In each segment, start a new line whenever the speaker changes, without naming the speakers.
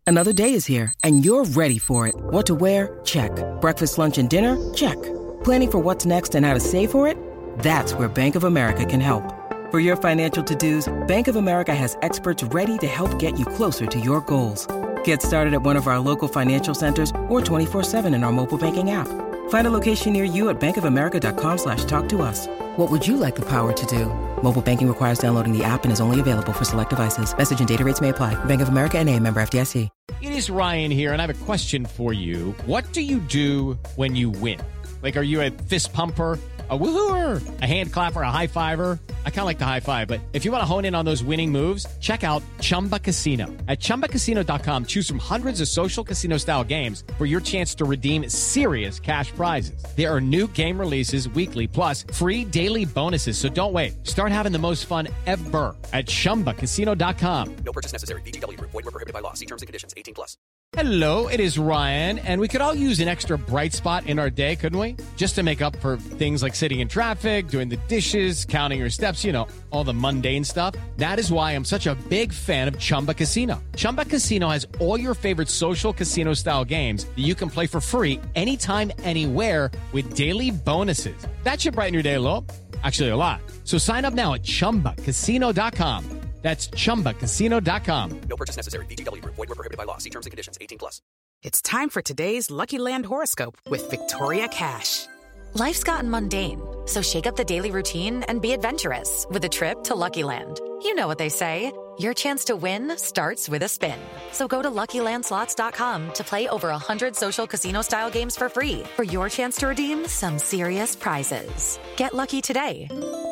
Another day is here, and you're ready for it. What to wear? Check. Breakfast, lunch, and dinner? Check. Planning for what's next and how to save for it? That's where Bank of America can help. For your financial to-dos, Bank of America has experts ready to help get you closer to your goals. Get started at one of our local financial centers or 24/7 in our mobile banking app. Find a location near you at bankofamerica.com/talktous. What would you like the power to do? Mobile banking requires downloading the app and is only available for select devices. Message and data rates may apply. Bank of America N.A., member FDIC.
It is Ryan here, and I have a question for you. What do you do when you win? Like, are you a fist pumper, a woohooer, a hand clapper, a high fiver? I kind of like the high five, but if you want to hone in on those winning moves, check out Chumba Casino. At ChumbaCasino.com, choose from hundreds of social casino-style games for your chance to redeem serious cash prizes. There are new game releases weekly, plus free daily bonuses. So don't wait. Start having the most fun ever at ChumbaCasino.com.
No purchase necessary. VGW. Void where prohibited by law. See terms and conditions. 18+.
Hello, it is Ryan, and we could all use an extra bright spot in our day, couldn't we? Just to make up for things like sitting in traffic, doing the dishes, counting your steps, you know, all the mundane stuff. That is why I'm such a big fan of Chumba Casino. Chumba Casino has all your favorite social casino-style games that you can play for free anytime, anywhere with daily bonuses. That should brighten your day a little. Actually, a lot. So sign up now at ChumbaCasino.com. That's ChumbaCasino.com.
No purchase necessary. VGW. Void where prohibited by law. See terms and conditions. 18+.
It's time for today's Lucky Land horoscope with Victoria Cash.
Life's gotten mundane, so shake up the daily routine and be adventurous with a trip to Lucky Land. You know what they say. Your chance to win starts with a spin. So go to LuckyLandSlots.com to play over 100 social casino-style games for free for your chance to redeem some serious prizes. Get lucky today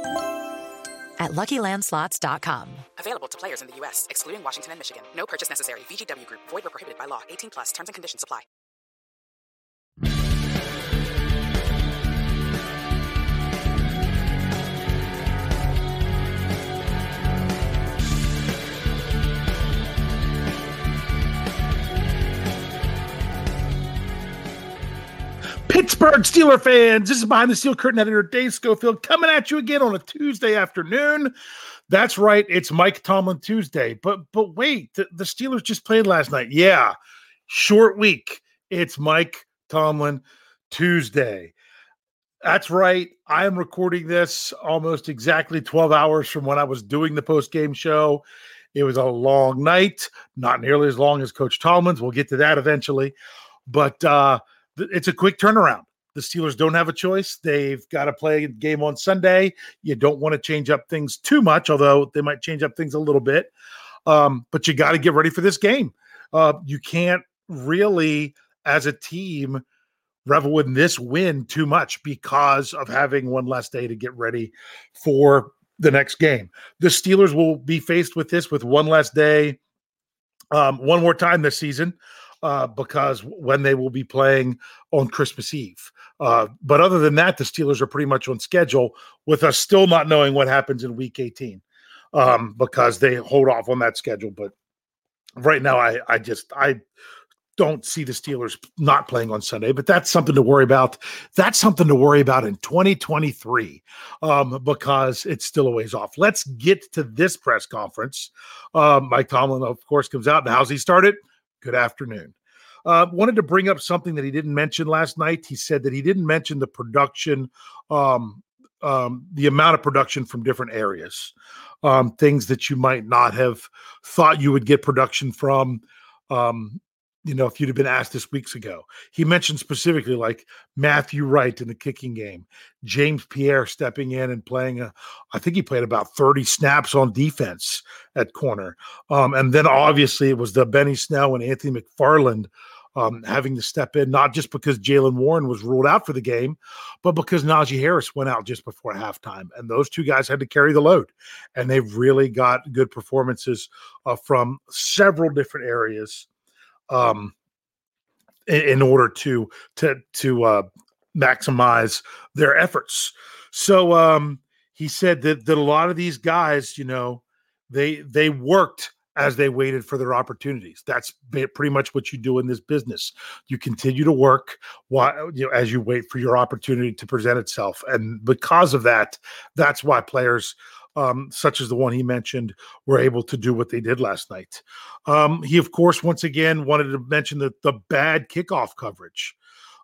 at LuckyLandSlots.com.
Available to players in the U.S., excluding Washington and Michigan. No purchase necessary. VGW Group. Void where prohibited by law. 18+. Terms and conditions apply.
Pittsburgh Steeler fans, this is Behind the Steel Curtain editor Dave Schofield coming at you again on a Tuesday afternoon. That's right, it's Mike Tomlin Tuesday. But wait, the Steelers just played last night. Yeah, short week. It's Mike Tomlin Tuesday. That's right. I am recording this almost exactly 12 hours from when I was doing the post-game show. It was a long night, not nearly as long as Coach Tomlin's. We'll get to that eventually. But it's a quick turnaround. The Steelers don't have a choice. They've got to play a game on Sunday. You don't want to change up things too much, although they might change up things a little bit. But you got to get ready for this game. You can't really, as a team, revel in this win too much because of having one less day to get ready for the next game. The Steelers will be faced with this with one less day, one more time this season. Because when they will be playing on Christmas Eve. But other than that, the Steelers are pretty much on schedule with us still not knowing what happens in Week 18 because they hold off on that schedule. But right now, I don't see the Steelers not playing on Sunday, but that's something to worry about. That's something to worry about in 2023 because it's still a ways off. Let's get to this press conference. Mike Tomlin, of course, comes out. And how's he started? Good afternoon. Wanted to bring up something that he didn't mention last night. He said that he didn't mention the production, the amount of production from different areas, things that you might not have thought you would get production from, if you'd have been asked this weeks ago. He mentioned specifically like Matthew Wright in the kicking game, James Pierre stepping in and playing, I think he played about 30 snaps on defense at corner. And then obviously it was the Benny Snell and Anthony McFarland having to step in, not just because Jaylen Warren was ruled out for the game, but because Najee Harris went out just before halftime. And those two guys had to carry the load. And they've really got good performances from several different areas in order to maximize their efforts. So he said that a lot of these guys, they worked as they waited for their opportunities. That's pretty much what you do in this business. You continue to work while, as you wait for your opportunity to present itself. And because of that, that's why players such as the one he mentioned, were able to do what they did last night. He, of course, once again wanted to mention the bad kickoff coverage.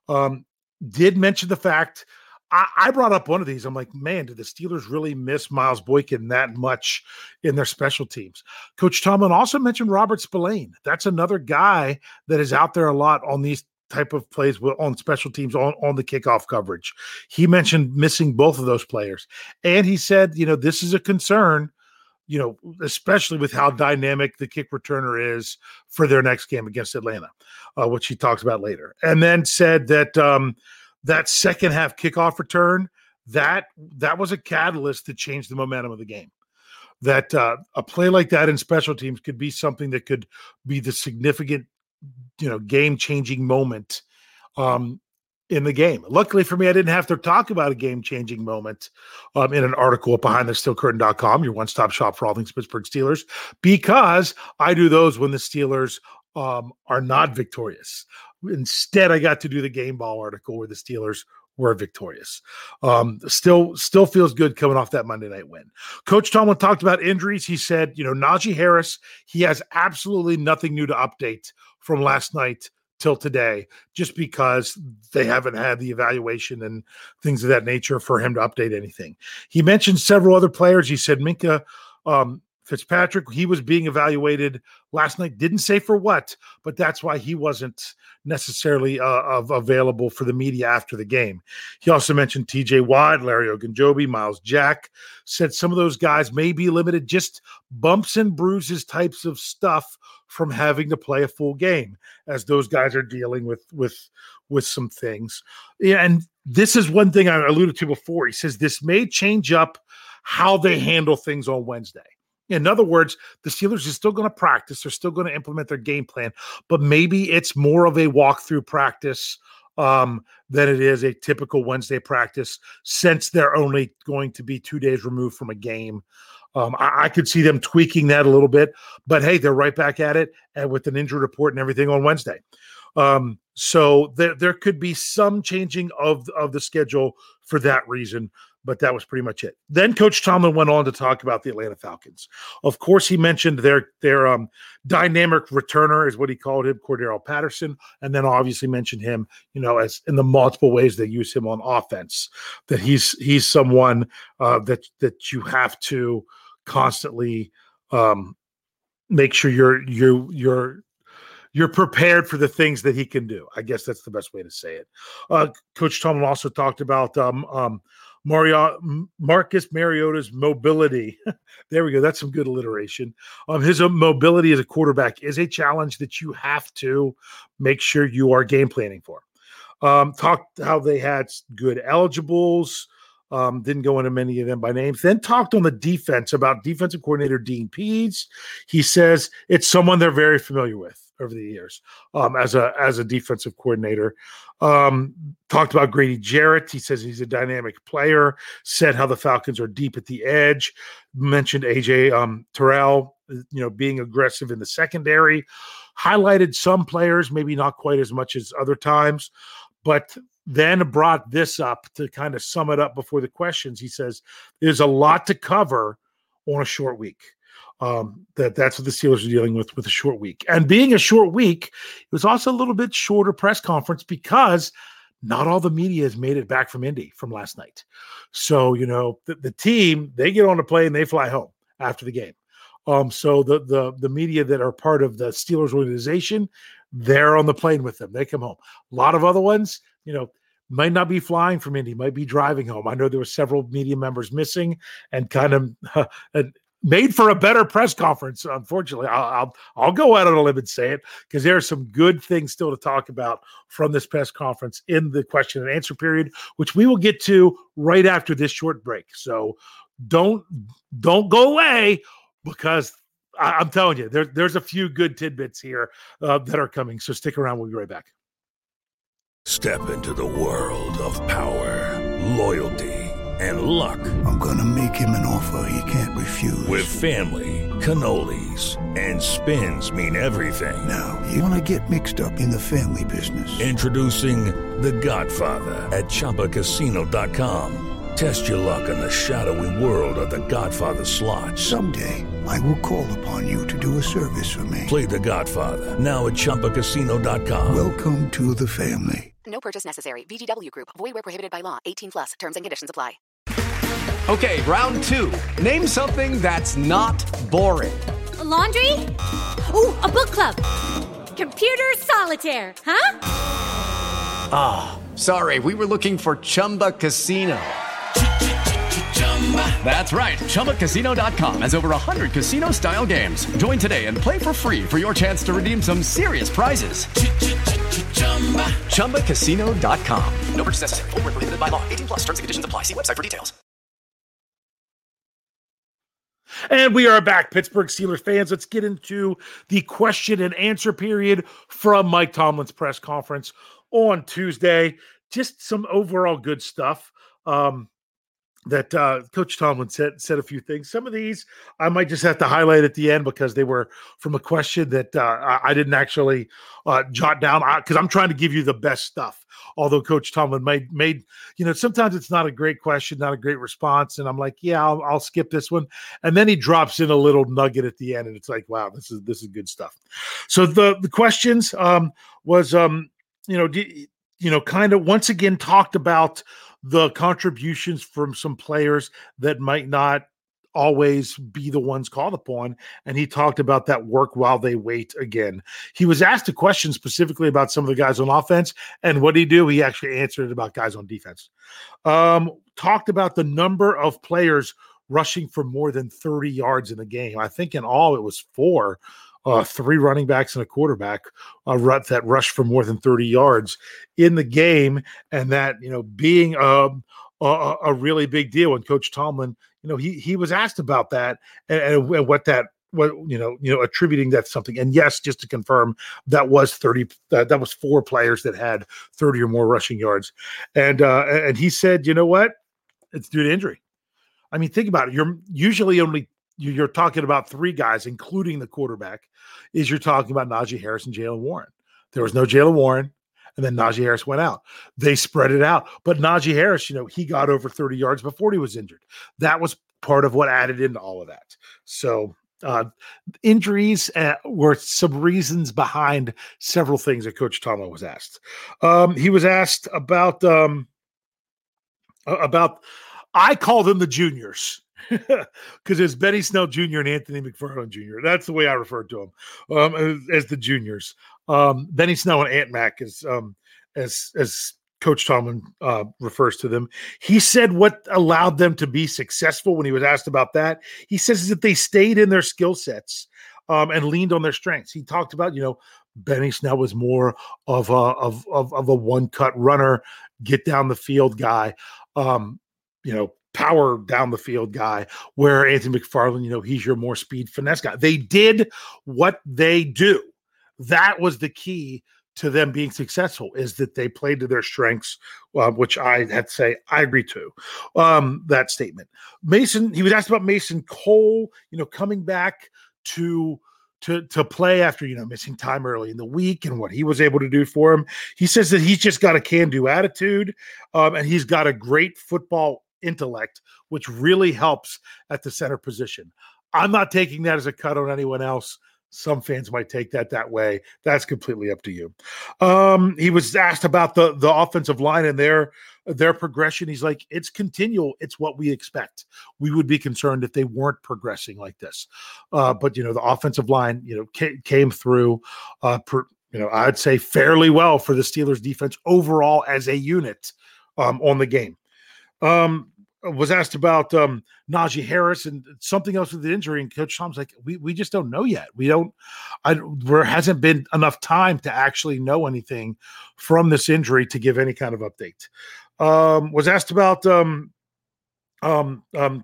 Did mention the fact, I brought up one of these. I'm like, man, did the Steelers really miss Miles Boykin that much in their special teams? Coach Tomlin also mentioned Robert Spillane. That's another guy that is out there a lot on these type of plays on special teams on the kickoff coverage. He mentioned missing both of those players. And he said, this is a concern, especially with how dynamic the kick returner is for their next game against Atlanta, which he talks about later. And then said that that second half kickoff return, that was a catalyst to change the momentum of the game. That a play like that in special teams could be something that could be the significant, game-changing moment in the game. Luckily for me, I didn't have to talk about a game-changing moment in an article at BehindTheSteelCurtain.com, your one-stop shop for all things Pittsburgh Steelers, because I do those when the Steelers are not victorious. Instead, I got to do the game ball article where the Steelers were victorious. Still feels good coming off that Monday night win. Coach Tomlin talked about injuries. He said, Najee Harris, he has absolutely nothing new to update from last night till today, just because they haven't had the evaluation and things of that nature for him to update anything. He mentioned several other players. He said Minkah Fitzpatrick, he was being evaluated last night. Didn't say for what, but that's why he wasn't necessarily available for the media after the game. He also mentioned TJ Watt, Larry Ogunjobi, Miles Jack, said some of those guys may be limited, just bumps and bruises types of stuff from having to play a full game, as those guys are dealing with some things. Yeah, and this is one thing I alluded to before. He says this may change up how they handle things on Wednesday. In other words, the Steelers are still going to practice. They're still going to implement their game plan, but maybe it's more of a walkthrough practice than it is a typical Wednesday practice, since they're only going to be 2 days removed from a game. I could see them tweaking that a little bit, but hey, they're right back at it, and with an injury report and everything on Wednesday. So there could be some changing of the schedule for that reason, but that was pretty much it. Then Coach Tomlin went on to talk about the Atlanta Falcons. Of course, he mentioned their dynamic returner, is what he called him, Cordero Patterson, and then obviously mentioned him, as in the multiple ways they use him on offense. That he's someone that you have to constantly make sure you're prepared for the things that he can do. I guess that's the best way to say it. Coach Tomlin also talked about Marcus Mariota's mobility. There we go. That's some good alliteration. His mobility as a quarterback is a challenge that you have to make sure you are game planning for. Talked how they had good eligibles. Didn't go into many of them by names. Then talked on the defense about defensive coordinator Dean Pease. He says it's someone they're very familiar with over the years as a defensive coordinator. Talked about Grady Jarrett. He says he's a dynamic player. Said how the Falcons are deep at the edge. Mentioned AJ Terrell, being aggressive in the secondary. Highlighted some players, maybe not quite as much as other times, but then brought this up to kind of sum it up before the questions. He says there's a lot to cover on a short week. That's what the Steelers are dealing with a short week. And being a short week, it was also a little bit shorter press conference because not all the media has made it back from Indy from last night. So, the team, they get on a plane and they fly home after the game. So the media that are part of the Steelers organization, they're on the plane with them. They come home. A lot of other ones, might not be flying from Indy, might be driving home. I know there were several media members missing and kind of made for a better press conference. Unfortunately, I'll go out on a limb and say it, because there are some good things still to talk about from this press conference in the question and answer period, which we will get to right after this short break. So don't go away, because I'm telling you, there's a few good tidbits here that are coming. So stick around. We'll be right back.
Step into the world of power, loyalty, and luck.
I'm gonna make him an offer he can't refuse.
With family, cannolis, and spins mean everything.
Now, you wanna get mixed up in the family business.
Introducing The Godfather at ChumbaCasino.com. Test your luck in the shadowy world of The Godfather slot.
Someday, I will call upon you to do a service for me.
Play The Godfather, now at ChumbaCasino.com.
Welcome to the family.
No purchase necessary. VGW Group. Void where prohibited by law. 18 plus. Terms and conditions apply.
Okay, round two. Name something that's not boring.
A laundry? Ooh, a book club. Computer solitaire, huh?
Ah, sorry, we were looking for Chumba Casino. That's right, ChumbaCasino.com has over 100 casino-style games. Join today and play for free for your chance to redeem some serious prizes. ChumbaCasino.com.
No purchase necessary. Void where prohibited by law. 18 plus. Terms and conditions apply. See website for details.
And we are back, Pittsburgh Steelers fans. Let's get into the question and answer period from Mike Tomlin's press conference on Tuesday. Just some overall good stuff that Coach Tomlin said a few things. Some of these I might just have to highlight at the end because they were from a question that I didn't actually jot down because I'm trying to give you the best stuff. Although Coach Tomlin made sometimes it's not a great question, not a great response, and I'm like, yeah, I'll skip this one, and then he drops in a little nugget at the end, and it's like, wow, this is good stuff. So the questions was kind of once again talked about the contributions from some players that might not always be the ones called upon. And he talked about that work while they wait again. He was asked a question specifically about some of the guys on offense. And what did he do? He actually answered it about guys on defense. Talked about the number of players rushing for more than 30 yards in the game. I think in all it was 4. 3 running backs and a quarterback that rushed for more than 30 yards in the game, and that being a really big deal. And Coach Tomlin, he was asked about that and what attributing that to something. And yes, just to confirm, that was 30. That was 4 players that had 30 or more rushing yards, and he said, you know what, it's due to injury. I mean, think about it. You're usually you're talking about 3 guys, including the quarterback, is you're talking about Najee Harris and Jaylen Warren. There was no Jaylen Warren, and then Najee Harris went out. They spread it out. But Najee Harris, he got over 30 yards before he was injured. That was part of what added into all of that. So injuries were some reasons behind several things that Coach Tomlin was asked. He was asked about I call them the juniors. Because there's Benny Snell Jr. and Anthony McFarland Jr. That's the way I refer to them as the juniors. Benny Snell and Ant Mac as Coach Tomlin refers to them. He said what allowed them to be successful when he was asked about that. He says that they stayed in their skill sets and leaned on their strengths. He talked about, Benny Snell was more of a one-cut runner, get down the field guy, power down the field guy, where Anthony McFarland, he's your more speed finesse guy. They did what they do. That was the key to them being successful, is that they played to their strengths, which I had to say I agree to that statement. Mason, he was asked about Mason Cole, coming back to play after, missing time early in the week and what he was able to do for him. He says that he's just got a can-do attitude, and he's got a great football intellect, which really helps at the center position. I'm not taking that as a cut on anyone else. Some fans might take that way. That's completely up to you. He was asked about the offensive line and their progression. He's like, it's continual. It's what we expect. We would be concerned if they weren't progressing like this. But the offensive line, came through, I'd say fairly well for the Steelers defense overall as a unit on the game. Was asked about Najee Harris and something else with the injury, and Coach Tom's like, we just don't know yet. There hasn't been enough time to actually know anything from this injury to give any kind of update. Was asked about wow,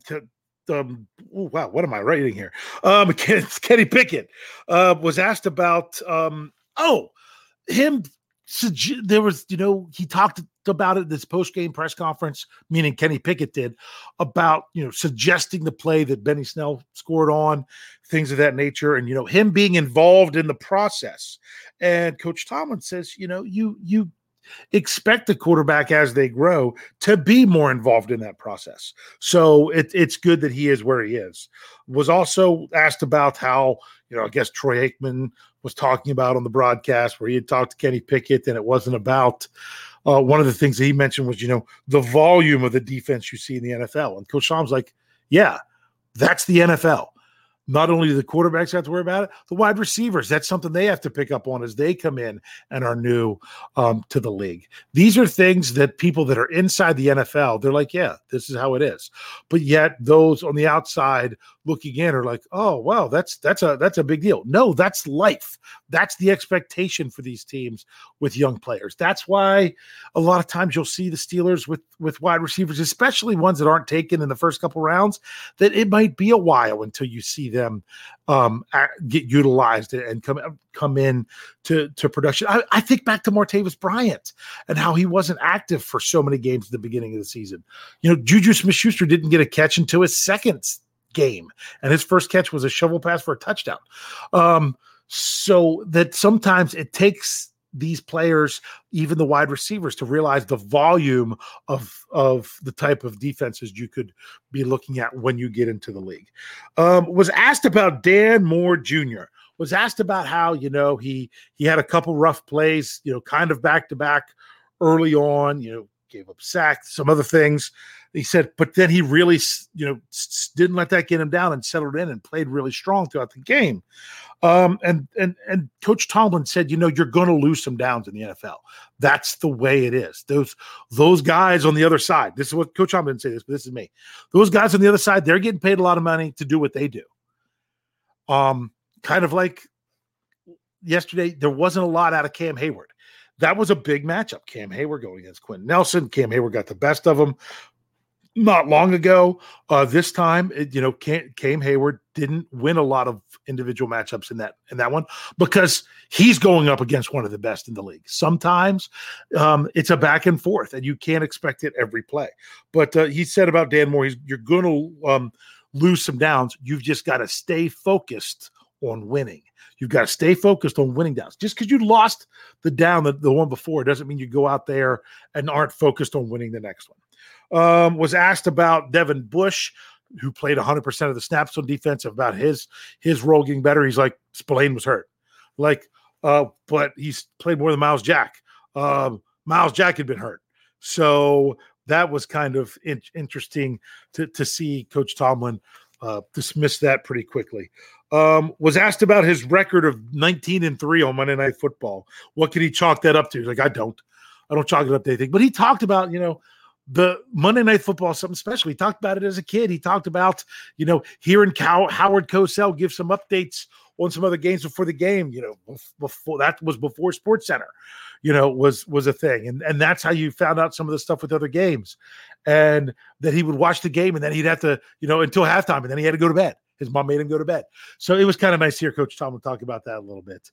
what am I writing here? Kenny Pickett was asked about him. There was, he talked about it in this post-game press conference, meaning Kenny Pickett did, about, suggesting the play that Benny Snell scored on, things of that nature, and, him being involved in the process. And Coach Tomlin says, you expect the quarterback as they grow to be more involved in that process. So it's good that he is where he is. Was also asked about how, I guess Troy Aikman was talking about on the broadcast where he had talked to Kenny Pickett, and it wasn't about one of the things that he mentioned was, the volume of the defense you see in the NFL. And Coach Tomlin's like, yeah, that's the NFL. Not only do the quarterbacks have to worry about it, the wide receivers, that's something they have to pick up on as they come in and are new to the league. These are things that people that are inside the NFL, they're like, yeah, this is how it is. But yet those on the outside looking in are like, oh, wow, that's a big deal. No, that's life. That's the expectation for these teams with young players. That's why a lot of times you'll see the Steelers with wide receivers, especially ones that aren't taken in the first couple rounds, that it might be a while until you see them get utilized and come in to production. I think back to Martavis Bryant and how he wasn't active for so many games at the beginning of the season. Juju Smith-Schuster didn't get a catch until his second game, and his first catch was a shovel pass for a touchdown. So that sometimes it takes these players, even the wide receivers, to realize the volume of the type of defenses you could be looking at when you get into the league. Was asked about Dan Moore Jr., was asked about how, he had a couple rough plays, kind of back-to-back early on, gave up sacks, some other things. He said, but then he really, didn't let that get him down and settled in and played really strong throughout the game. And Coach Tomlin said, you're going to lose some downs in the NFL. That's the way it is. Those guys on the other side, this is what Coach Tomlin didn't say this, but this is me. Those guys on the other side, they're getting paid a lot of money to do what they do. Kind of like yesterday, there wasn't a lot out of Cam Hayward. That was a big matchup. Cam Hayward going against Quentin Nelson. Cam Hayward got the best of him not long ago. This time, Cam Hayward didn't win a lot of individual matchups in that one because he's going up against one of the best in the league. Sometimes it's a back and forth, and you can't expect it every play. But he said about Dan Moore, you're going to lose some downs. You've just got to stay focused on winning. You've got to stay focused on winning downs. Just because you lost the down, the one before, doesn't mean you go out there and aren't focused on winning the next one. Was asked about Devin Bush, who played 100% of the snaps on defense, about his role getting better. He's like, Spillane was hurt. But he's played more than Miles Jack. Miles Jack had been hurt. So that was kind of interesting to see Coach Tomlin dismiss that pretty quickly. Was asked about his record of 19-3 on Monday Night Football. What could he chalk that up to? He's like, I don't chalk it up to anything. But he talked about, the Monday Night Football, something special. He talked about it as a kid. He talked about, hearing Howard Cosell give some updates on some other games before the game, before that was before SportsCenter, was a thing. And that's how you found out some of the stuff with other games. And that he would watch the game and then he'd have to, until halftime, and then he had to go to bed. His mom made him go to bed. So it was kind of nice to hear Coach Tomlin talk about that a little bit.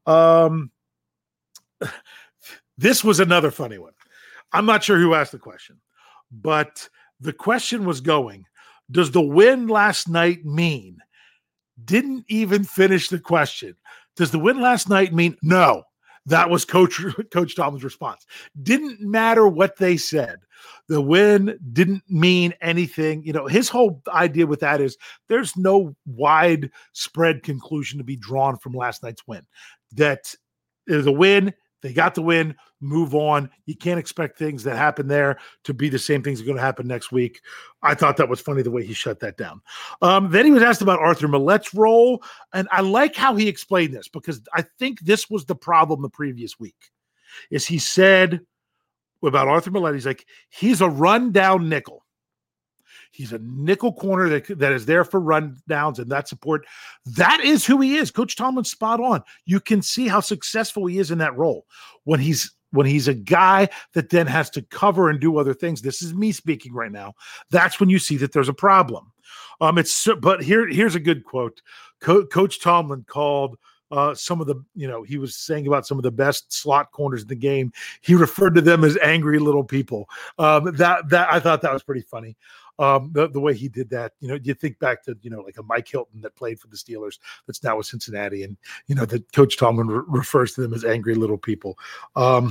This was another funny one. I'm not sure who asked the question, but the question was going, does the win last night mean? Didn't even finish the question. Does the win last night mean? No. That was Coach Tomlin's response. Didn't matter what they said. The win didn't mean anything. His whole idea with that is there's no widespread conclusion to be drawn from last night's win. That is a win. They got the win, move on. You can't expect things that happen there to be the same things that are going to happen next week. I thought that was funny the way he shut that down. Then he was asked about Arthur Millett's role, and I like how he explained this because I think this was the problem the previous week, is he said about Arthur Millett, he's like, he's a run-down nickel. He's a nickel corner that is there for run downs and that support. That is who he is. Coach Tomlin's spot on. You can see how successful he is in that role. When he's a guy that then has to cover and do other things, this is me speaking right now, that's when you see that there's a problem. But here's a good quote. Coach Tomlin called some of the, he was saying about some of the best slot corners in the game. He referred to them as angry little people. That I thought that was pretty funny. The way he did that, you think back to, like a Mike Hilton that played for the Steelers that's now with Cincinnati, and, that Coach Tomlin refers to them as angry little people.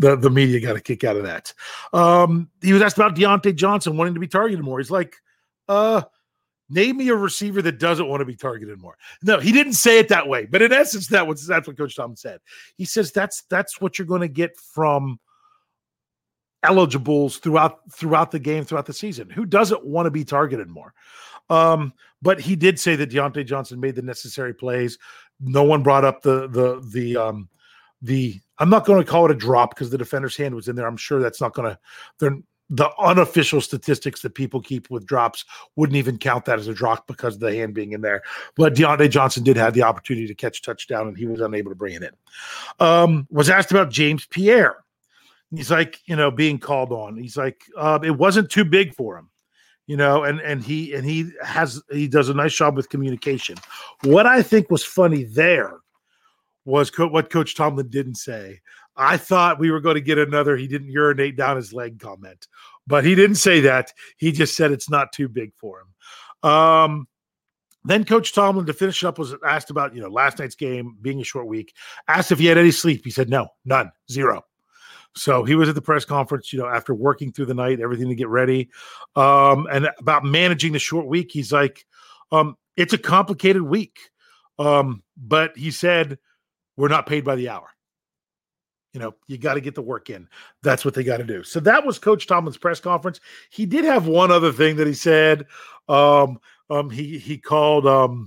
the media got a kick out of that. He was asked about Deontay Johnson wanting to be targeted more. He's like, name me a receiver that doesn't want to be targeted more. No, he didn't say it that way, but in essence, that's what Coach Tomlin said. He says that's what you're going to get from eligibles throughout the game, throughout the season. Who doesn't want to be targeted more? But he did say that Deontay Johnson made the necessary plays. No one brought up the I'm not going to call it a drop because the defender's hand was in there. I'm sure that's not going to. The unofficial statistics that people keep with drops wouldn't even count that as a drop because of the hand being in there. But Deontay Johnson did have the opportunity to catch a touchdown, and he was unable to bring it in. Was asked about James Pierre. He's like, being called on. He's like, it wasn't too big for him, and he does a nice job with communication. What I think was funny there was what Coach Tomlin didn't say. I thought we were going to get another he didn't urinate down his leg comment, but he didn't say that. He just said it's not too big for him. Then Coach Tomlin, to finish up, was asked about last night's game being a short week, asked if he had any sleep. He said no, none, zero. So he was at the press conference, after working through the night, everything to get ready. And about managing the short week, he's like, it's a complicated week. But he said, we're not paid by the hour. You got to get the work in. That's what they got to do. So that was Coach Tomlin's press conference. He did have one other thing that he said. He called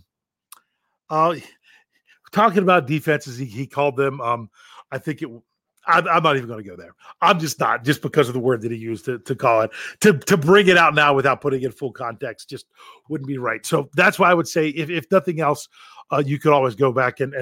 talking about defenses. He called them. I think it. I'm not even going to go there. I'm just not, just because of the word that he used to call it, to bring it out now without putting it in full context just wouldn't be right. So that's why I would say, if nothing else, you could always go back and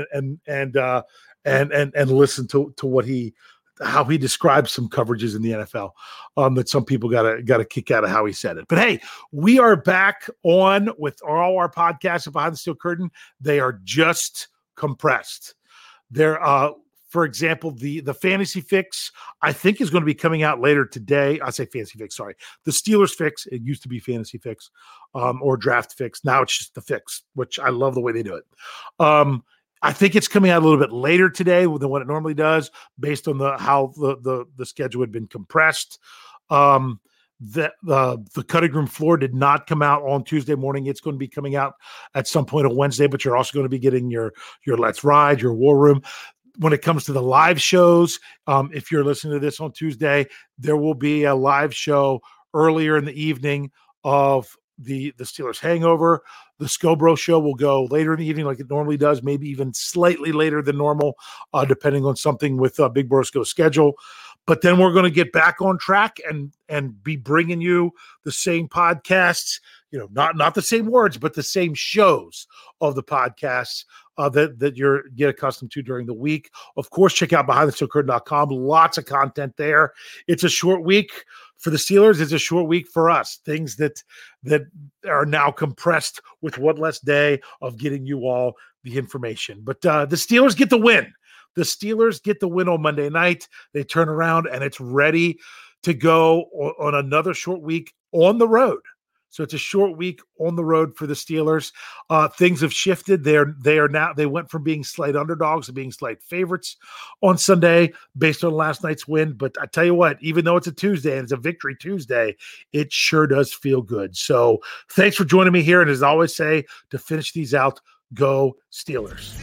listen to how he describes some coverages in the NFL that some people got a kick out of how he said it. But hey, we are back on with all our podcasts Behind the Steel Curtain. They are just compressed. They're for example, the Fantasy Fix, I think, is going to be coming out later today. I say Fantasy Fix, sorry. The Steelers Fix, it used to be Fantasy Fix or Draft Fix. Now it's just the Fix, which I love the way they do it. I think it's coming out a little bit later today than what it normally does, based on how the schedule had been compressed. The cutting room floor did not come out on Tuesday morning. It's going to be coming out at some point on Wednesday, but you're also going to be getting your Let's Ride, your War Room. When it comes to the live shows, if you're listening to this on Tuesday, there will be a live show earlier in the evening of the Steelers Hangover. The Scobro show will go later in the evening like it normally does, maybe even slightly later than normal, depending on something with Big Brosco's schedule. But then we're going to get back on track and be bringing you the same podcasts, not the same words, but the same shows of the podcasts that you're get accustomed to during the week. Of course, check out BehindTheSteelCurtain.com. Lots of content there. It's a short week for the Steelers. It's a short week for us. Things that are now compressed with one less day of getting you all the information. But the Steelers get the win. The Steelers get the win on Monday night. They turn around and it's ready to go on another short week on the road. So it's a short week on the road for the Steelers. Things have shifted. They went from being slight underdogs to being slight favorites on Sunday based on last night's win. But I tell you what, even though it's a Tuesday and it's a Victory Tuesday, it sure does feel good. So thanks for joining me here. And as I always say, to finish these out, go Steelers.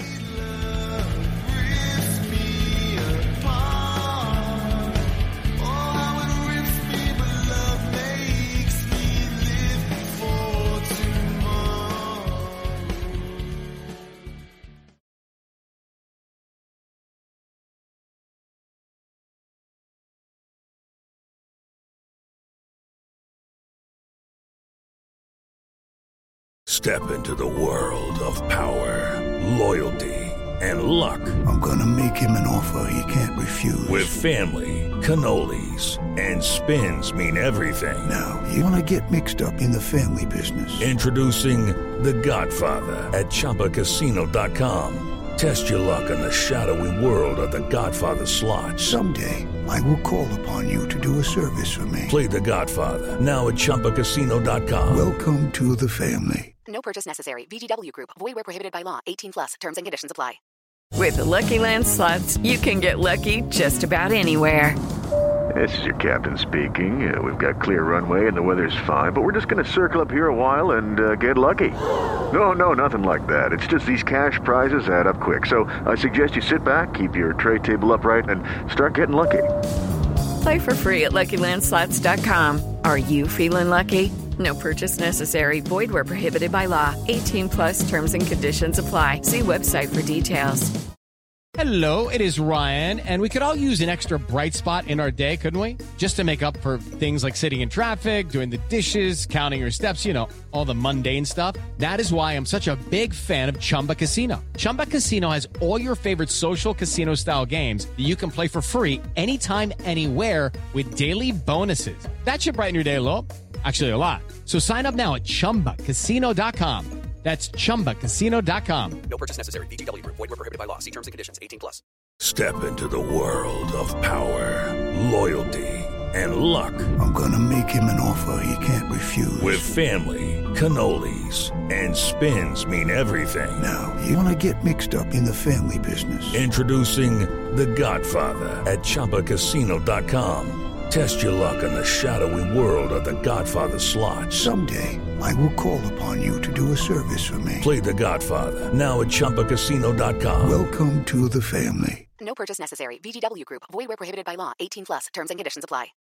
Step into the world of power, loyalty, and luck.
I'm going to make him an offer he can't refuse.
With family, cannolis, and spins mean everything.
Now, you want to get mixed up in the family business.
Introducing The Godfather at ChumbaCasino.com. Test your luck in the shadowy world of The Godfather slot.
Someday, I will call upon you to do a service for me.
Play The Godfather now at ChumbaCasino.com.
Welcome to the family.
No purchase necessary. VGW Group. Void where prohibited by law. 18+. Terms and conditions apply.
With the Lucky Land Slots, you can get lucky just about anywhere.
This is your captain speaking. We've got clear runway and the weather's fine, but we're just going to circle up here a while and get lucky. No, nothing like that. It's just these cash prizes add up quick. So I suggest you sit back, keep your tray table upright, and start getting lucky.
Play for free at LuckyLandSlots.com. Are you feeling lucky? No purchase necessary. Void where prohibited by law. 18 plus terms and conditions apply. See website for details.
Hello, it is Ryan, and we could all use an extra bright spot in our day, couldn't we? Just to make up for things like sitting in traffic, doing the dishes, counting your steps, all the mundane stuff. That is why I'm such a big fan of Chumba Casino. Chumba Casino has all your favorite social casino-style games that you can play for free anytime, anywhere with daily bonuses. That should brighten your day a little. Actually, a lot. So sign up now at ChumbaCasino.com. That's ChumbaCasino.com.
No purchase necessary. VGW Group. Void where prohibited by law. See terms and conditions. 18 plus.
Step into the world of power, loyalty, and luck.
I'm going to make him an offer he can't refuse.
With family, cannolis, and spins mean everything.
Now, you want to get mixed up in the family business.
Introducing The Godfather at ChumbaCasino.com. Test your luck in the shadowy world of The Godfather slot.
Someday, I will call upon you to do a service for me.
Play The Godfather, now at ChumbaCasino.com.
Welcome to the family.
No purchase necessary. VGW Group. Void where prohibited by law. 18 plus. Terms and conditions apply.